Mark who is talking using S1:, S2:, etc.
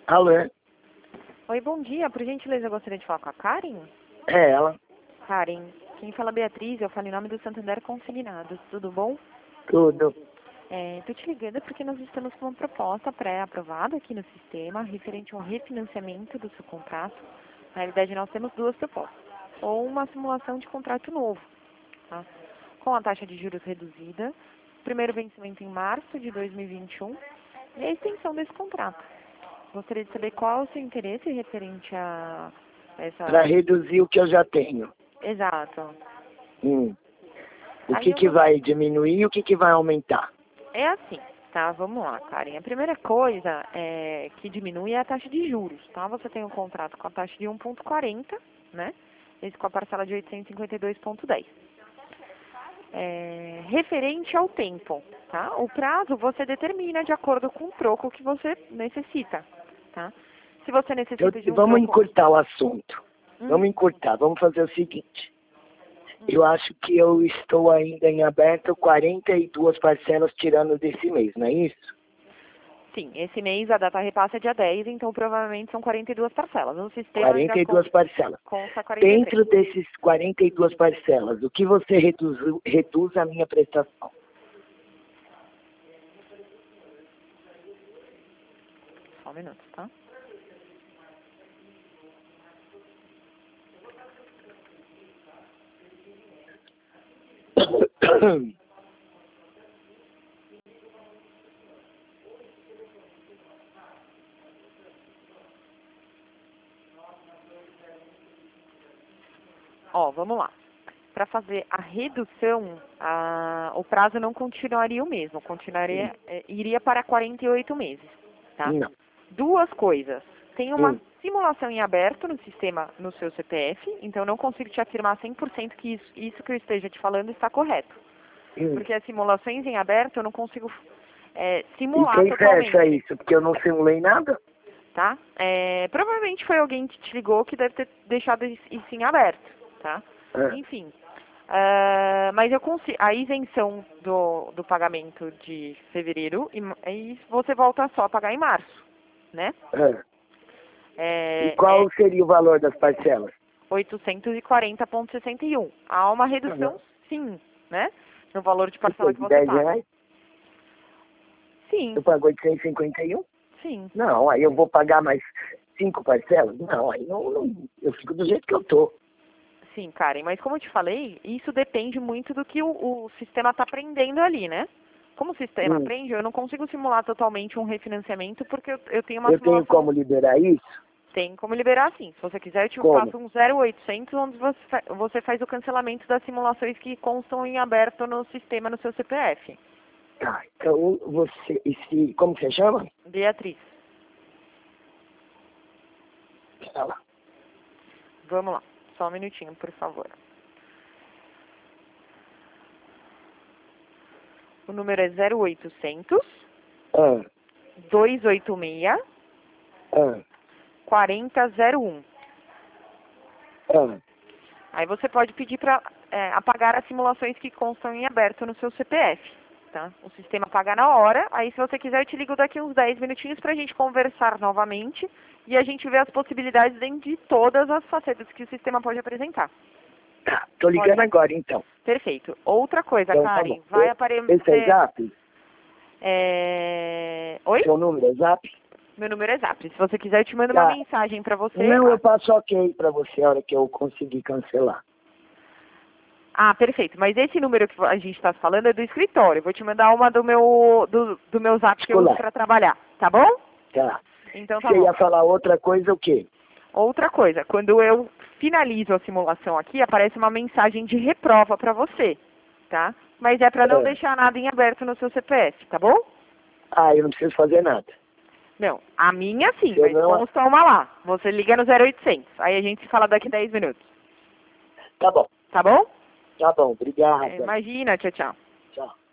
S1: Alô?
S2: Oi, bom dia. Por gentileza, eu gostaria de falar com a Karen.
S1: É ela.
S2: Karen, quem fala é Beatriz, eu falo em nome do Santander Consignados. Tudo bom?
S1: Tudo.
S2: Tô te ligando porque nós estamos com uma proposta pré-aprovada aqui no sistema, referente ao refinanciamento do seu contrato. Na realidade, nós temos duas propostas. Ou uma simulação de contrato novo, tá? Com a taxa de juros reduzida, primeiro vencimento em março de 2021 e a extensão desse contrato. Gostaria de saber qual é o seu interesse referente a essa...
S1: Para reduzir o que eu já tenho.
S2: Exato.
S1: O
S2: Aí
S1: que vai diminuir e o que vai aumentar?
S2: É assim, tá? Vamos lá, Karen. A primeira coisa que diminui é a taxa de juros, tá? Você tem um contrato com a taxa de 1,40, né? Esse com a parcela de 852,10. Referente ao tempo, tá? O prazo você determina de acordo com o troco que você necessita, tá? Se você necessita de um
S1: Vamos
S2: troco...
S1: encurtar o assunto. Vamos encurtar. Vamos fazer o seguinte. Eu acho que eu estou ainda em aberto 42 parcelas tirando desse mês, não é isso?
S2: Sim, esse mês a data repasse é dia 10, então provavelmente são 42 parcelas. No sistema
S1: 42 parcelas.
S2: consta 43.
S1: Dentro desses 42 parcelas, o que você reduz a minha prestação?
S2: Só um minuto, tá? Ó, vamos lá. Para fazer a redução, o prazo não continuaria o mesmo, iria para 48 meses, tá?
S1: Não.
S2: Duas coisas. Tem uma simulação em aberto no sistema, no seu CPF, então eu não consigo te afirmar 100% que isso que eu esteja te falando está correto. Porque as simulações em aberto eu não consigo simular
S1: e quem
S2: totalmente.
S1: fecha isso? Porque eu não simulei nada?
S2: Tá? Provavelmente foi alguém que te ligou que deve ter deixado isso em aberto, tá? Enfim, mas eu consigo a isenção do pagamento de fevereiro e você volta só a pagar em março, né?
S1: E qual seria o valor das parcelas?
S2: 840,61. Há uma redução, sim, né? No valor de parcela que você
S1: 10
S2: paga.
S1: reais?
S2: Sim.
S1: Eu pago 851?
S2: Sim.
S1: Não, aí eu vou pagar mais 5 parcelas? Não, aí não, eu fico do jeito que eu tô.
S2: Sim, Karen, mas como eu te falei, isso depende muito do que o sistema está aprendendo ali, né? Como o sistema aprende, eu não consigo simular totalmente um refinanciamento porque eu tenho uma simulação...
S1: Eu tenho como liberar isso?
S2: Tem como liberar, sim. Se você quiser, eu te faço um 0800, onde você faz o cancelamento das simulações que constam em aberto no sistema, no seu CPF.
S1: Tá, então como você chama?
S2: Beatriz.
S1: Tá lá.
S2: Vamos lá. Só um minutinho, por favor. O número é 0800 286 4001. Aí você pode pedir para apagar as simulações que constam em aberto no seu CPF, tá? O sistema apaga na hora, aí se você quiser eu te ligo daqui uns 10 minutinhos para a gente conversar novamente e a gente ver as possibilidades dentro de todas as facetas que o sistema pode apresentar.
S1: Tá, tô ligando agora então.
S2: Perfeito. Outra coisa,
S1: então,
S2: Karen,
S1: tá
S2: vai aparecer...
S1: Esse é Zap?
S2: Oi?
S1: Seu número é Zap?
S2: Meu número é Zap. Se você quiser, eu te mando uma mensagem para você.
S1: Não, eu passo ok para você a hora que eu conseguir cancelar.
S2: Ah, perfeito. Mas esse número que a gente está falando é do escritório. Eu vou te mandar uma do meu Zap que eu uso para trabalhar. Tá bom?
S1: Tá.
S2: Então tá
S1: Você
S2: bom.
S1: ia falar outra coisa, o quê?
S2: Outra coisa. Quando eu finalizo a simulação aqui, aparece uma mensagem de reprova para você. Tá? Mas é para não deixar nada em aberto no seu CPF. Tá bom?
S1: Ah, eu não preciso fazer nada.
S2: Não, a minha sim, mas consta uma lá. Você liga no 0800. Aí a gente se fala daqui 10 minutos.
S1: Tá bom.
S2: Tá bom?
S1: Tá bom, obrigado.
S2: Imagina, tchau, tchau.
S1: Tchau.